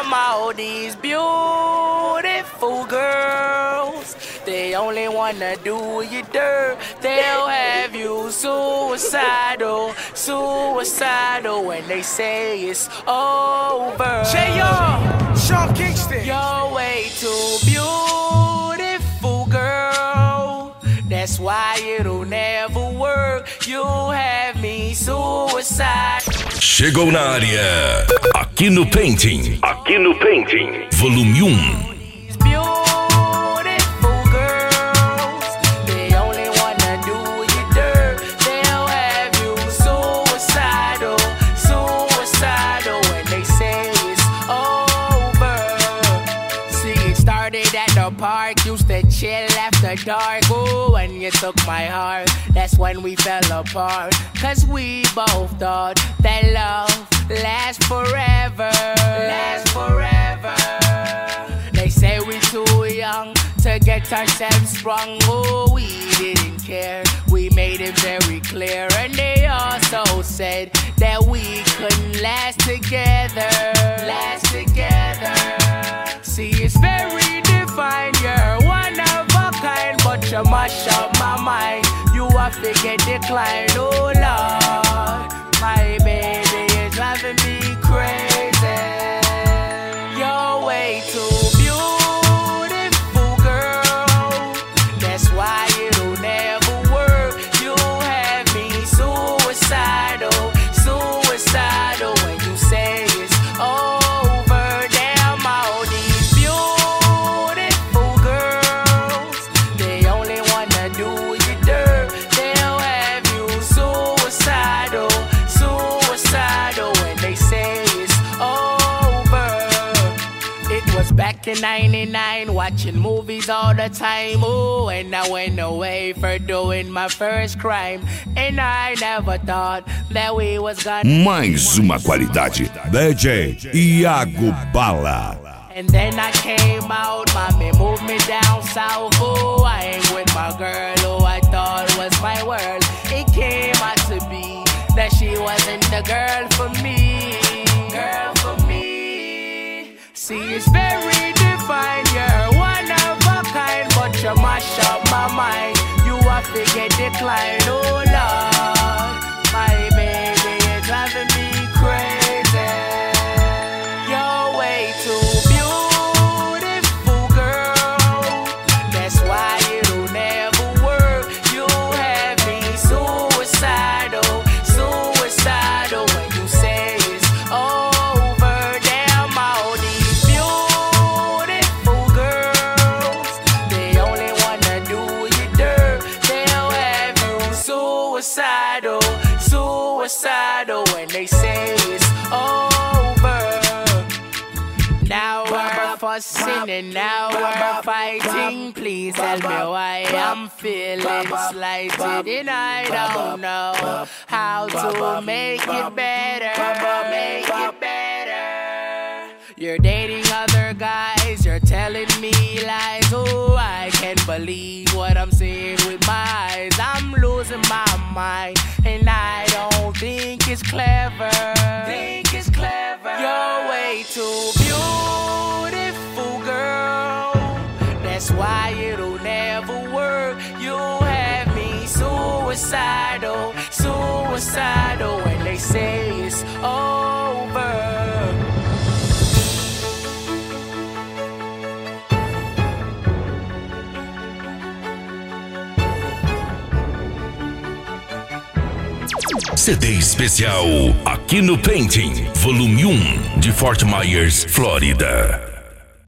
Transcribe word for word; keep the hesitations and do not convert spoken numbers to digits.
damn all these beautiful girls. They only wanna do you dirt. They'll have you suicidal, suicidal when they say it's over. J R, Sean Kingston. You're way too beautiful, girl. That's why it'll never work. You have me suicide. Chegou na área. Aqui no Painting. Aqui no Painting. Volume um. Park, used to chill after dark. Ooh, when you took my heart, that's when we fell apart. Cause we both thought that love lasts forever. Lasts forever. They say we too young to get ourselves sprung. Ooh, we didn't care. We made it very clear. And they also said that we couldn't last together. Last together. See, it's very fine, you're one of a kind, but you mash up my mind. You have to get declined, oh Lord. My baby is driving me crazy. You're way too beautiful, girl. That's why it'll never work. You have me suicidal, suicidal when you say it's over. Damn all these beautiful back in ninety-nine, watching movies all the time. Ooh, and I went away for doing my first crime. And I never thought that we was gonna. Mais uma qualidade. D J Iago Bala. And then I came out, mommy moved me down south. Ooh, I ain't with my girl who I thought was my world. It came out to be that she wasn't the girl for me. Girl for me. See, it's very defined, you're one of a kind, but you mash up my mind. You have to get declined, oh Lord. My baby is driving me crazy. You're way too beautiful, girl. That's why it'll never work. You have me suicidal, suicidal when you say it's over. Suicidal, suicidal when they say it's over. Now we're fussing and now we're fighting. Please tell me why I'm feeling slighted and I don't know how to make it better. Make it better. You're dating other guys, you're telling me lies. Oh, I can't believe what I'm seeing with my eyes. I'm losing my mind, and I don't think it's clever. Think it's clever. You're way too beautiful, girl. That's why it'll never work. You have me suicidal, suicidal when they say it's over. C D especial aqui no Painting, volume um, de Fort Myers, Flórida.